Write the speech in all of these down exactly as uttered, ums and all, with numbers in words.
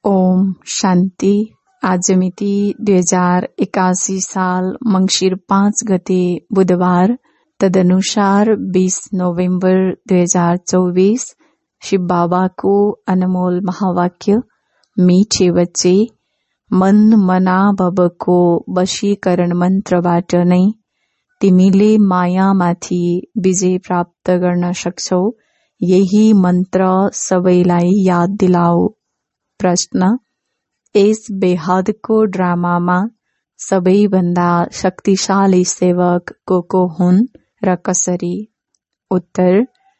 ओम शान्ति। आज मिति दुई हजार एकासी साल मंगिर पाँच गते बुधबार, तदनुसार बीस नोभेम्बर दुई हजार चौबीस। शिव बाबाको अनमोल महावाक्य, मीठे बच्चे, मन मना भवको वशीकरण मन्त्रबाट नै तिमीले मायामाथि विजय प्राप्त गर्न सक्छौ। यही मन्त्र सबैलाई याद दिलाऊ। प्रश्न, यस बेहदको ड्रामामा सबैभन्दा शक्तिशाली सेवक को को हुन् र कसरी? उत्तर,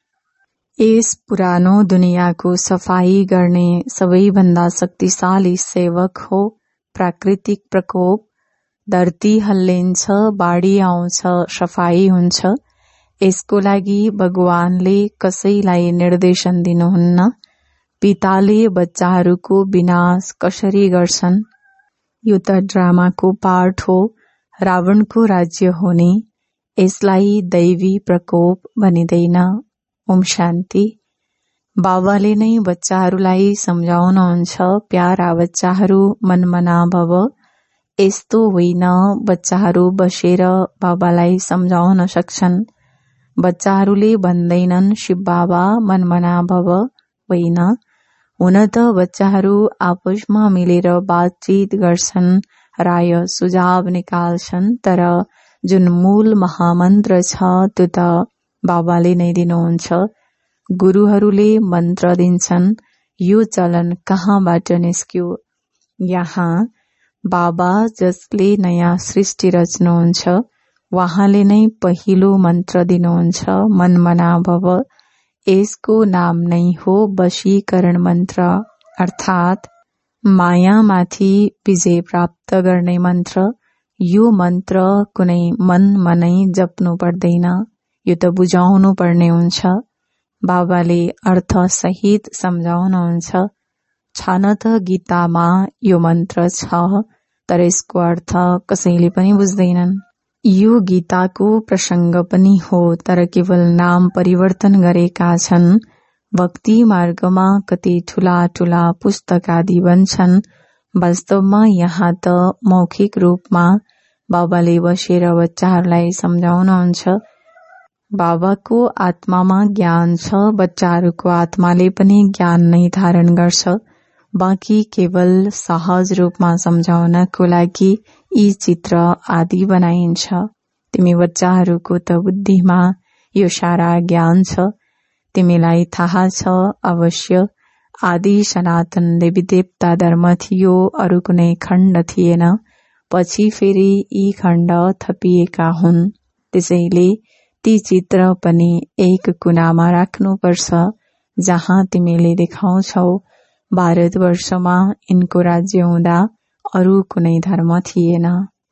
यस पुरानो दुनियाँको सफाई गर्ने सबैभन्दा शक्तिशाली सेवक हो प्राकृतिक प्रकोप। धरती हल्लिन्छ, बाढी आउँछ, सफाई हुन्छ। यसको लागि भगवानले कसैलाई निर्देशन दिनुहुन्न। पिताले बच्चाहरूको विनाश कसरी गर्छन्? यो त ड्रामाको पार्ट हो, रावणको राज्य हुने। यसलाई दैवी प्रकोप भनिँदैन। ओम शान्ति। बाबाले नै बच्चाहरूलाई सम्झाउनुहुन्छ, प्यारा बच्चाहरू मनमना भव। यस्तो होइन, बच्चाहरू बसेर बाबालाई सम्झाउन सक्छन्। बच्चाहरूले भन्दैनन् शिव बाबा मनमना भव, होइन। हुन त बच्चाहरू आपसमा मिलेर बातचित गर्छन्, राय सुझाव निकाल्छन्, तर जुन मूल महामन्त्र छ त्यो त बाबाले नै दिनुहुन्छ। गुरुहरूले मन्त्र दिन्छन्। यो चलन कहाँबाट निस्क्यो? यहाँ बाबा जसले नयाँ सृष्टि रच्नुहुन्छ, उहाँले नै पहिलो मन्त्र दिनुहुन्छ, मनमना भव। यसको नाम नै हो वशीकरण मन्त्र, अर्थात् मायामाथि विजय प्राप्त गर्ने मन्त्र। यो मन्त्र कुनै मन मनै जप्नु पर्दैन, यो त बुझाउनु पर्ने हुन्छ। बाबाले अर्थ सहित सम्झाउनुहुन्छ। छन त गीतामा यो मन्त्र छ, तर यसको अर्थ कसैले पनि बुझ्दैनन्। यो गीताको प्रसङ्ग पनि हो, तर केवल नाम परिवर्तन गरेका छन्। भक्ति मार्गमा कति ठूला ठूला पुस्तक आदि बन्छन्। वास्तवमा यहाँ त मौखिक रूपमा बाबाले बसेर बच्चाहरूलाई सम्झाउनुहुन्छ। बाबाको आत्मामा ज्ञान छ, बच्चाहरूको आत्माले पनि ज्ञान नै धारण गर्छ। बाँकी केवल सहज रूपमा सम्झाउनको लागि यी चित्र आदि बनाइन्छ। तिमी बच्चाहरूको त बुद्धिमा यो सारा ज्ञान छ। तिमीलाई थाहा छ अवश्य आदि सनातन देवी देवता धर्म थियो, अरू कुनै खण्ड थिएन। पछि फेरि यी खण्ड थपिएका हुन्। त्यसैले ती चित्र पनि एक कुनामा राख्नुपर्छ, जहाँ तिमीले देखाउँछौ भारतवर्षमा यिनको राज्य हुँदा अरू कुनै धर्म थिएन।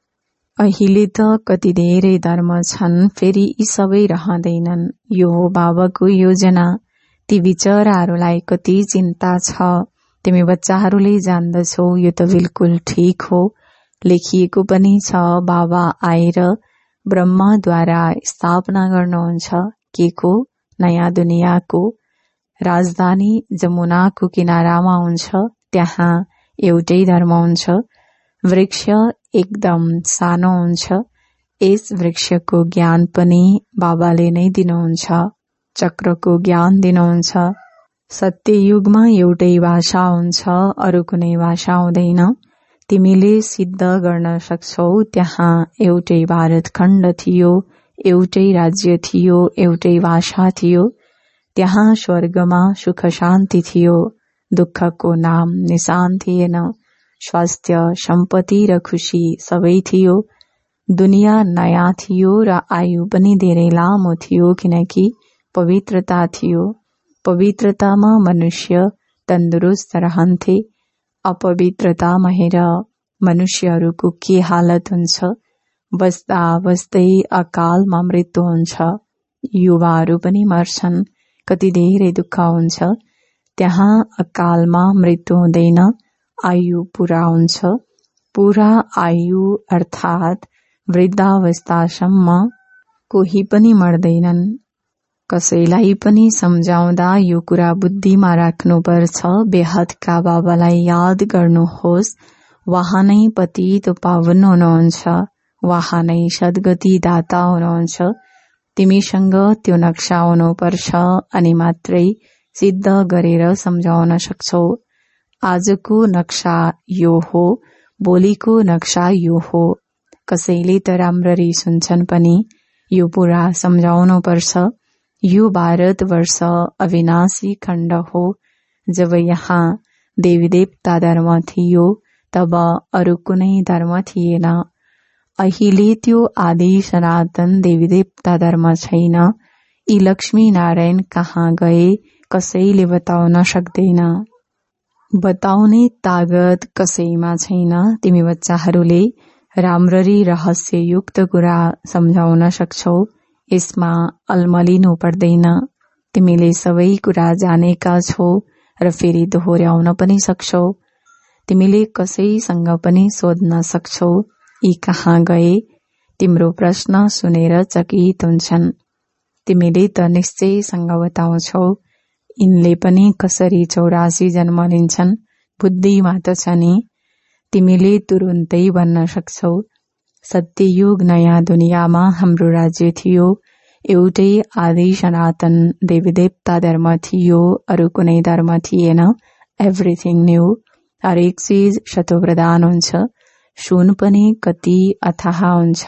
अहिले त कति धेरै धर्म छन्, फेरि यी सबै रहँदैनन्। यो हो बाबाको योजना। ती बिचराहरूलाई कति चिन्ता छ। तिमी बच्चाहरूले जान्दछौ, यो त बिल्कुल ठीक हो। लेखिएको पनि छ, बाबा आएर ब्रह्माद्वारा स्थापना गर्नुहुन्छ। के को? नयाँ दुनियाँको। राजधानी जमुनाको किनारामा हुन्छ। त्यहाँ एउटै धर्म हुन्छ। वृक्ष एकदम सानो हुन्छ। यस वृक्षको ज्ञान पनि बाबाले नै दिनुहुन्छ। चक्रको ज्ञान दिनुहुन्छ। सत्ययुगमा एउटै भाषा हुन्छ, अरू कुनै भाषा हुँदैन। तिमीले सिद्ध गर्न सक्छौ त्यहाँ एउटै भारतखण्ड थियो, एउटै राज्य थियो, एउटै भाषा थियो। त्यहाँ स्वर्गमा सुख शान्ति थियो। दुःखको नाम निशान थिएन। स्वास्थ्य, सम्पत्ति र खुशी सबै थियो। दुनिया नयाँ थियो र आयु पनि धेरै लामो थियो, किनकि पवित्रता थियो। पवित्रतामा मनुष्य तन्दुरुस्त रहन्थे। अपवित्रतामा हेर मनुष्यहरूको के हालत हुन्छ। बस्दा बस्दै अकालमा मृत्यु हुन्छ। युवाहरू पनि मर्छन्। कति धेरै दुःख हुन्छ। त्यहाँ अकालमा मृत्यु हुँदैन, आयु पूरा हुन्छ। पूरा आयु अर्थात् वृद्धावस्थासम्म कोही पनि मर्दैनन्। कसैलाई पनि सम्झाउँदा यो कुरा बुद्धिमा राख्नुपर्छ, बेहदका बाबालाई याद गर्नुहोस्। वहाँ नै पतित पावन हुनुहुन्छ, वहाँ नै सद्गति दाता हुनुहुन्छ। तिमीसँग त्यो नक्सा हुनुपर्छ अनि मात्रै सिद्ध गरेर सम्झाउन सक्छौ। आजको नक्सा यो हो, भोलिको नक्सा यो हो। कसैले त राम्ररी सुन्छन् पनि यो पुरा सम्झाउनु पर्छ। यो भारत वर्ष अविनाशी खण्ड हो। जब यहाँ देवी देवता धर्म थियो तब अरू कुनै धर्म थिएन। अहिले त्यो आदि सनातन देवी देवता धर्म छैन। यी लक्ष्मी नारायण कहाँ गए कसैले बताउन सक्दैन। बताउने तागत कसैमा छैन। तिमी बच्चाहरूले राम्ररी रहस्ययुक्त कुरा सम्झाउन सक्छौ। यसमा अल्मलिनु पर्दैन। तिमीले सबै कुरा जानेका छौ र फेरि दोहोर्याउन पनि सक्छौ। तिमीले कसैसँग पनि सोध्न सक्छौ, यी कहाँ गए? तिम्रो प्रश्न सुनेर चकित हुन्छन्। तिमीले त निश्चयसँग बताउँछौ, यिनले पनि कसरी चौरासी जन्म लिन्छन्? बुद्धिमा त छ नि। तिमीले तुरुन्तै भन्न सक्छौ, सत्ययुग नयाँ दुनियाँमा हाम्रो राज्य थियो। एउटै आदि सनातन देवी देवता धर्म थियो, अरू कुनै धर्म थिएन। Everything new. हरेक चीज शतप्रधान हुन्छ। सुन पनि कति अथाह हुन्छ।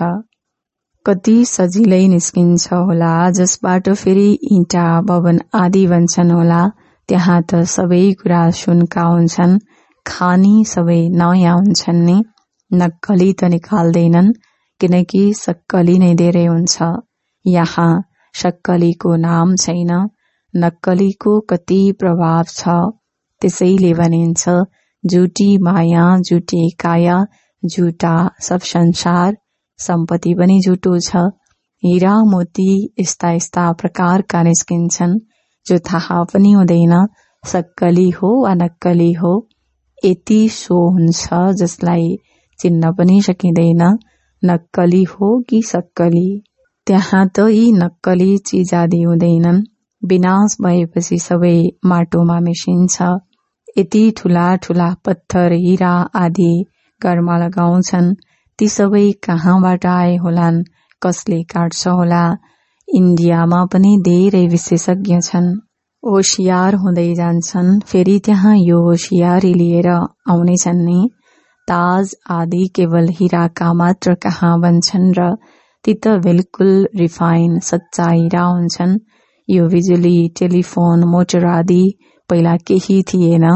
कति सजिलै निस्किन्छ होला, जसबाट फेरि इँटा भवन आदि बन्छन् होला। त्यहाँ त सबै कुरा सुनका हुन्छन्। खानी सबै नयाँ हुन्छन् नि। नक्कली त निकाल्दैनन्, किनकि सक्कली नै धेरै हुन्छ। यहाँ सक्कलीको नाम छैन। नक्कलीको कति प्रभाव छ। त्यसैले भनिन्छ, झुटी माया, झुटी काया, झुटा सब संसार। सम्पत्ति पनि झुटो छ। हीरा मोती यस्ता यस्ता प्रकारका निस्किन्छन् जो थाहा पनि हुँदैन सक्कली हो वा नक्कली हो। यति सो हुन्छ जसलाई चिन्न पनि सकिँदैन, नक्कली हो कि सक्कली। त्यहाँ त यी नक्कली चीज आदि हुँदैनन्। विनाश भएपछि सबै माटोमा मिसिन्छ। यति ठूला ठूला पत्थर हीरा आदि घरमा लगाउँछन्, ती सबै कहाँबाट आए होलान्, कसले काट्छ होला। इन्डियामा पनि धेरै विशेषज्ञ छन्। होशियार हुँदै जान्छन्, फेरि त्यहाँ यो होशियारी लिएर आउनेछन् नि। ताज आदि केवल हीराका मात्र कहाँ बन्छन् र ती त बिल्कुल रिफाइन सच्चा हीरा हुन्छन्। यो बिजुली, टेलिफोन, मोटर आदि पहिला केही थिएन।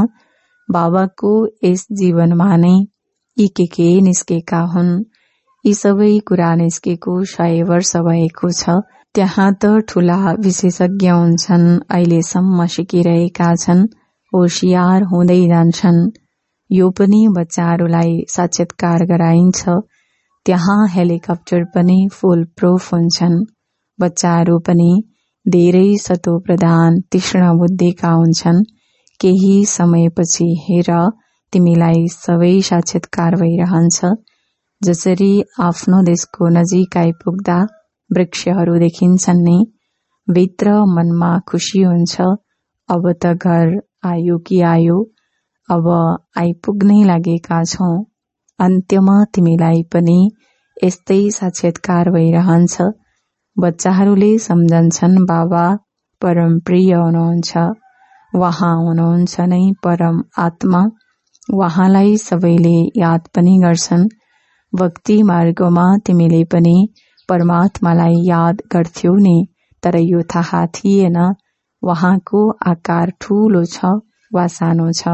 बाबाको यस जीवनमा नै यी के के निस्केका हुन्। यी सबै कुरा निस्केको सय वर्ष भएको छ। त्यहाँ त ठूला विशेषज्ञ हुन्छन्, अहिलेसम्म सिकिरहेका छन्, होशियार हुँदै जान्छन्। यो पनि बच्चाहरूलाई साक्षात्कार गराइन्छ। त्यहाँ हेलिकप्टर पनि फुल प्रुफ हुन्छन्। बच्चाहरू पनि धेरै सतो प्रधान तीक्ष्ण बुद्धिका हुन्छन्। केही समयपछि हेर, तिमीलाई सबै साक्षात्कार भइरहन्छ। जसरी आफ्नो देशको नजिक आइपुग्दा वृक्षहरू देखिन्छन् नि, भित्र मनमा खुसी हुन्छ। अब त घर आयो कि आयो, अब आइपुग्नै लागेका छौं। अन्त्यमा तिमीलाई पनि यस्तै साक्षात्कार भइरहन्छ। बच्चाहरूले सम्झन्छन् बाबा परम प्रिय हुनुहुन्छ। वहाँ हुनुहुन्छ नै परम आत्मा। वहाँलाई सबैले याद पनि गर्छन्। भक्ति मार्गमा तिमीले पनि परमात्मालाई याद गर्थ्यौ नि, तर यो थाहा थिएन वहाँको आकार ठूलो छ वा सानो छ।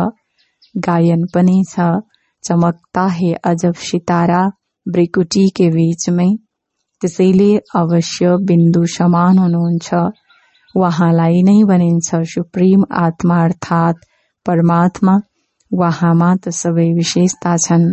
गायन पनि छ, चमकता है अजब सितारा भ्रिकुटी के बीच में। त्यसैले अवश्य बिन्दु समान हुनुहुन्छ। वहाँलाई नै भनिन्छ सुप्रिम आत्मा अर्थात परमात्मा। वहाँमा त सबै विशेषता छन्।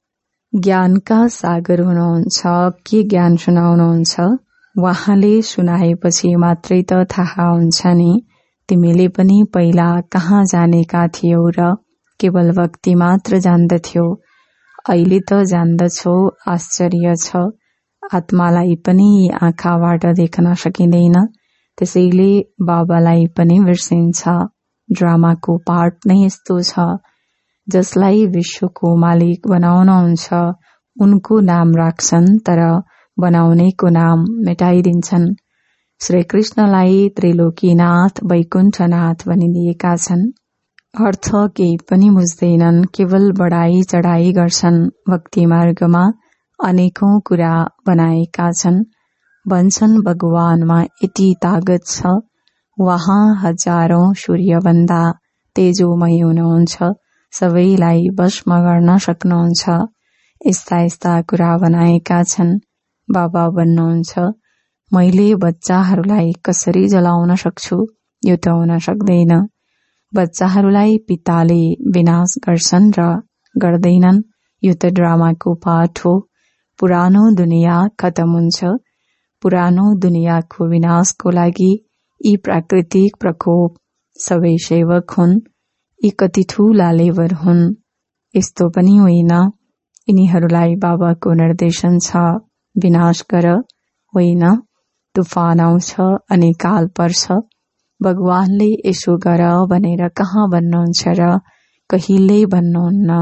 ज्ञानका सागर हुनुहुन्छ। के ज्ञान सुनाउनुहुन्छ? वहाँले सुनाएपछि मात्रै त थाहा हुन्छ नि। तिमीले पनि पहिला कहाँ जानेका थियौ र केवल भक्ति मात्र जान्दथ्यौ। अहिले त जान्दछौ, आश्चर्य छ। आत्मालाई पनि आँखाबाट देख्न सकिँदैन, त्यसैले बाबालाई पनि बिर्सिन्छ। ड्रामाको पार्ट नै यस्तो छ, जसलाई विश्वको मालिक बनाउनुहुन्छ उनको नाम राख्छन् तर बनाउनेको नाम मेटाइदिन्छन्। श्री कृष्णलाई त्रिलोकीनाथ वैकुण्ठनाथ भनिदिएका छन्। अर्थ केही पनि बुझ्दैनन्, केवल बढाई चढाई गर्छन्। भक्ति मार्गमा अनेकौं कुरा बनाएका छन्। भन्छन् भगवानमा यति तागत छ, वहाँ हजारौं सूर्यभन्दा तेजोमय हुनुहुन्छ, सबैलाई भस्म गर्न सक्नुहुन्छ। यस्ता यस्ता कुरा बनाएका छन्। बाबा भन्नुहुन्छ, मैले बच्चाहरूलाई कसरी जलाउन सक्छु? यो त हुन सक्दैन। बच्चाहरूलाई पिताले विनाश गर्छन् र गर्दैनन्। यो त ड्रामाको पाठ हो। पुरानो दुनिया खत्म हुन्छ। पुरानो दुनियाको विनाशको लागि यी प्राकृतिक प्रकोप सबै सेवक हुन्। यी कति ठूला लेबर हुन्। यस्तो पनि होइन, यिनीहरूलाई बाबाको निर्देशन छ, विनाश गर। होइन, तुफान आउँछ अनि काल पर्छ। भगवानले यसो गर भनेर कहाँ भन्नुहुन्छ र कहिल्यै भन्नुहुन्न।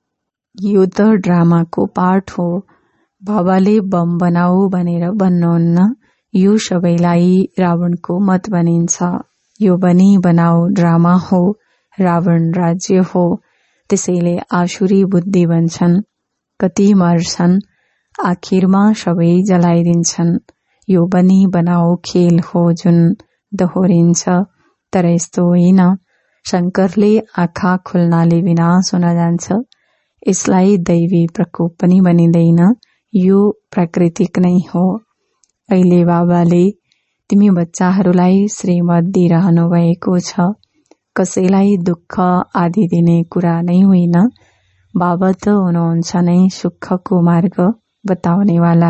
यो त ड्रामाको पार्ट हो। बाबाले बम बनाऊ भनेर भन्नुहुन्न। यो सबैलाई रावणको मत भनिन्छ। यो बनी बनाऊ ड्रामा हो, रावण राज्य हो। त्यसैले आसुरी बुद्धि भन्छन्। कति मर्छन्, आखिरमा सबै जलाइदिन्छन्। यो बनी बनाऊ खेल हो जुन दोहोरिन्छ। तर यस्तो होइन। शंकरले आँखा खुल्नाले विनाश हुन जान्छ। यसलाई दैवी प्रकोप पनि भनिँदैन, यो प्राकृतिक नै हो। अहिले बाबाले तिमी बच्चाहरूलाई श्रीमत दिइरहनु भएको छ। कसैलाई दुःख आदि दिने कुरा नै होइन। बाबा त हुनुहुन्छ नै सुखको मार्ग बताउनेवाला।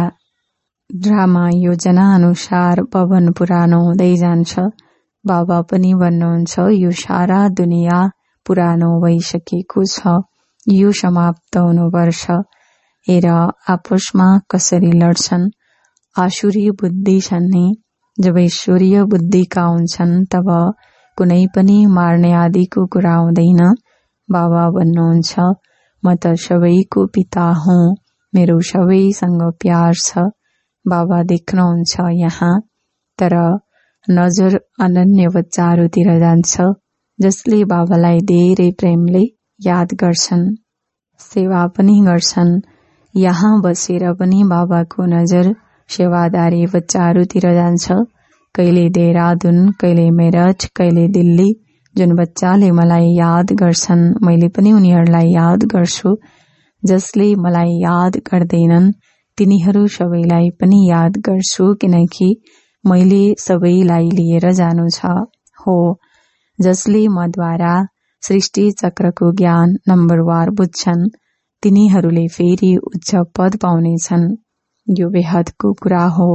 ड्रामा योजना अनुसार भवन पुरानो हुँदै जान्छ। बाबा पनि भन्नुहुन्छ, यो सारा दुनिया पुरानो भइसकेको छ, यो समाप्त हुनुपर्छ। हेर आपसमा कसरी लड्छन्। आसुरी बुद्धि छन् नि। जब ईश्वरीय बुद्धिका हुन्छन् तब कुनै पनि मार्ने आदिको कुरा हुँदैन। बाबा भन्नुहुन्छ, म त सबैको पिता हुँ, मेरो सबैसँग प्यार छ। बाबा देख्नुहुन्छ यहाँ, तर नजर अनन्य बच्चाहरूतिर जान्छ, जसले बाबालाई धेरै प्रेमले याद गर्छन्, सेवा पनि गर्छन्। यहाँ बसेर पनि बाबाको नजर सेवादारी बच्चाहरूतिर जान्छ। कहिले देहरादून, कहिले मेरठ, कहिले दिल्ली। जुन बच्चाले मलाई याद गर्छन्, मैले पनि उनीहरूलाई याद गर्छु। जसले मलाई याद गर्दैनन्, तिनीहरू सबैलाई पनि याद गर्छु, किनकि मैले सबैलाई लिएर जानु छ। हो, जसले मद्वारा सृष्टि चक्रको ज्ञान नम्बरवार बुझ्छन्, तिनीहरूले फेरि उच्च पद पाउनेछन्। यो बेहदको कुरा हो।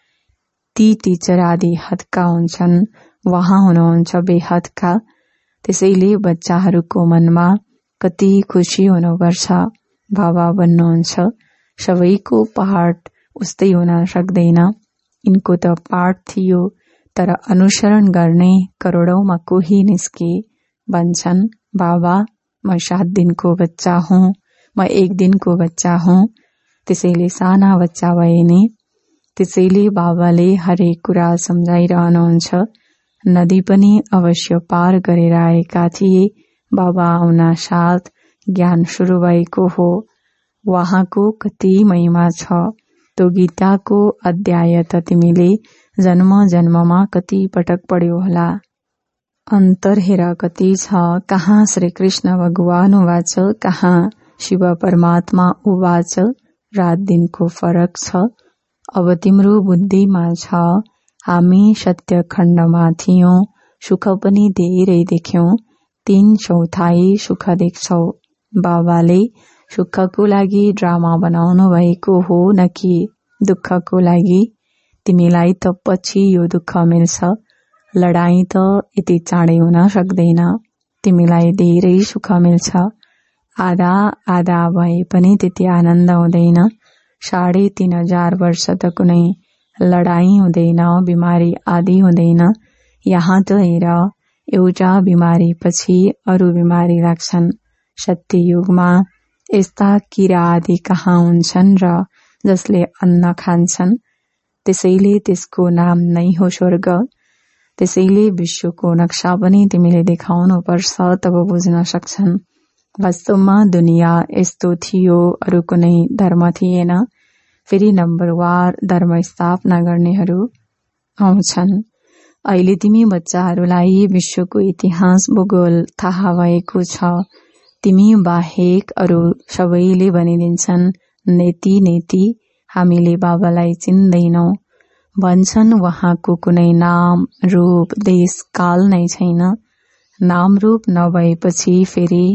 ती टिचर आदि हदका हुन्छन्, वहाँ हुनुहुन्छ बेहदका। त्यसैले बच्चाहरूको मनमा कति खुसी हुनुपर्छ। बाबा भन्नुहुन्छ, सबैको पाठ उस्तै हुन सक्दैन। यिनको त पाठ थियो, तर अनुसरण गर्ने करोडौंमा कोही निस्के। भन्छन्, बाबा म सात दिनको बच्चा हुँ, म एक दिनको बच्चा हुँ। त्यसैले साना बच्चा भए नि। त्यसैले बाबाले हरेक कुरा सम्झाइरहनुहुन्छ। नदी पनि अवश्य पार गरेर आएका थिए। बाबा आउन साथ ज्ञान सुरु भएको हो। वहाँको कति महिमा छ। तो गीताको अध्याय त तिमीले जन्म जन्ममा कति पटक पढ्यो होला। अन्तर हेर कति छ। कहाँ श्री कृष्ण भगवान उवाच, कहाँ शिव परमात्मा उवाच। रात दिनको फरक छ। अब तिम्रो बुद्धिमा छ। हामी सत्य खण्डमा थियौं, सुख पनि धेरै देख्यौं। तीन चौथाई सुख देख्छौ। बाबाले सुखको लागि ड्रामा बनाउनु भएको हो, न कि दुःखको लागि। तिमीलाई त पछि यो दुःख मिल्छ। लडाई त यति चाँडै हुन सक्दैन। तिमीलाई धेरै सुख मिल्छ। आधा आधा भए पनि त्यति आनन्द हुँदैन। साढे तीन हजार वर्ष त कुनै लडाईँ हुँदैन, बिमारी आदि हुँदैन। यहाँ त हेर, एउटा बिमारी पछि अरू बिमारी लाग्छन्। सत्य युगमा यस्ता किरा आदि कहाँ हुन्छन् र जसले अन्न खान्छन्। त्यसैले त्यसको नाम नै हो स्वर्ग। त्यसैले विश्वको नक्सा पनि तिमीले देखाउनु पर्छ, तब बुझ्न सक्छन्। वास्तवमा दुनियाँ यस्तो थियो, अरू कुनै धर्म थिएन। फेरि नम्बरवार धर्म स्थापना गर्नेहरू आउँछन्। अहिले तिमी बच्चाहरूलाई विश्वको इतिहास भूगोल थाहा भएको छ। तिमी बाहेक अरू सबैले भनिदिन्छन्, नेति नेति हामीले बाबालाई चिन्दैनौ। भन्छन् उहाँको कुनै नाम रूप देश काल नै छैन। नाम रूप नभएपछि फेरि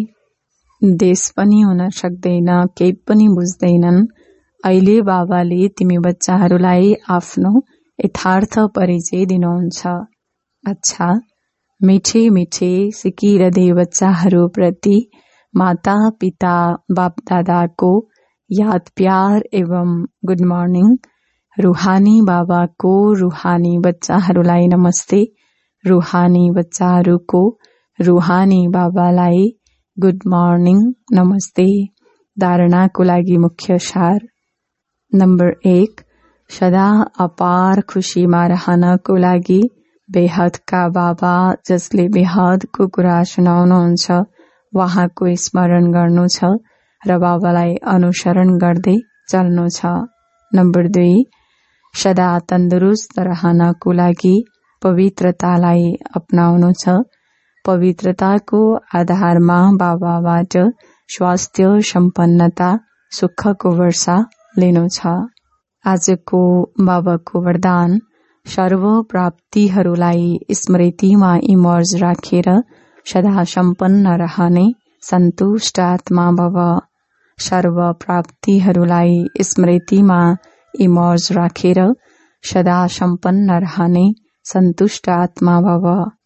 देश पनि हुन सक्दैन, केही पनि बुझ्दैनन्। अहिले बाबाले तिमी बच्चाहरूलाई आफ्नो यथार्थ परिचय दिनुहुन्छ। अच्छा, मिठे मिठे सिकिरहँदै बच्चाहरू प्रति माता पिता बाप दादाको याद प्यार एवं गुड मर्निङ। रूहानी बाबाको रूहानी बच्चाहरूलाई नमस्ते। रूहानी बच्चाहरूको रूहानी बाबालाई गुड मर्निङ नमस्ते। धारणाको लागि मुख्य सार। नम्बर एक, सदा अपार खुशीमा रहनको लागि बेहदका बाबा जसले बेहदको कुरा सुनाउनुहुन्छ उहाँको स्मरण गर्नु छ र बाबालाई अनुसरण गर्दै चल्नु छ। नम्बर दुई, सदा तन्दुरुस्त रहनको लागि पवित्रतालाई अपनाउनु छ। पवित्रताको आधारमा बाबाबाट स्वास्थ्य, सम्पन्नता, सुखको वर्षा लिनु छ। आजको बाबाको वरदान, सर्व प्राप्तिहरूलाई स्मृतिमा इमर्ज राखेर सदा सम्पन्न रहने सन्तुष्ट आत्मा भव। सर्व प्राप्तिहरूलाई स्मृतिमा इमर्ज राखेर सदा सम्पन्न रहने सन्तुष्ट आत्मा भव।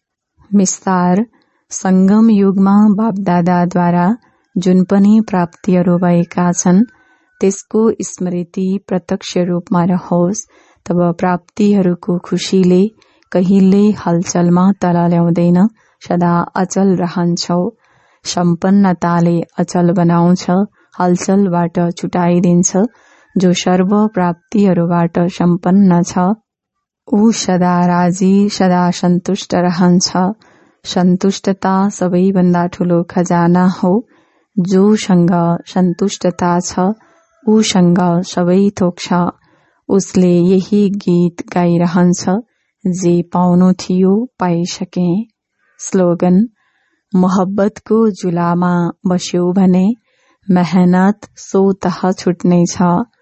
विस्तार, संगम युगमा बापदादाद्वारा जुन पनि प्राप्तिहरू भएका छन् त्यसको स्मृति प्रत्यक्ष रूपमा रहोस्, तब प्राप्तिहरूको खुशीले कहिले हलचलमा तल ल्याउँदैन, सदा अचल रहन्छौ। सम्पन्नताले अचल बनाउँछ, हलचलबाट छुटाइदिन्छ। जो सर्व प्राप्तिहरूबाट सम्पन्न छ ऊ सदा राजी, सदा सन्तुष्ट रहन्छ। सन्तुष्टता सबैभन्दा ठूलो खजाना हो। जोसँग सन्तुष्टता छ ऊसँग सबै थोक छ। उसले यही गीत गाइरहन्छ, जे पाउनु थियो पाइसके। स्लोगन, मोहब्बतको जुलामा बस्यो भने मेहनत स्वतः छुट्नेछ।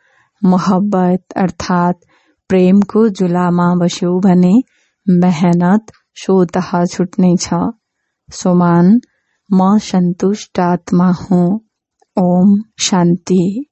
मोहब्बत अर्थात प्रेमको जुलामा बस्यो भने मेहनत स्वतः छुट्नेछ। सोमान, म सन्तुष्ट आत्मा हुँ। ओम शान्ति।